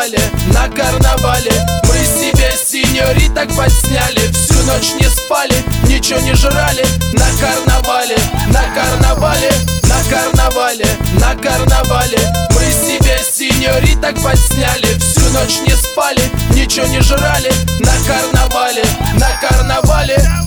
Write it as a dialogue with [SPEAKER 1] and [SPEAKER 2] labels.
[SPEAKER 1] карнавале, на карнавале. Мы себе синьориток подсняли, всю ночь не спали, ничего не жрали. На карнавале, на карнавале, на карнавале, на карнавале. Мы себе синьориток подсняли, всю ночь не спали, ничего не жрали. На карнавале, на карнавале.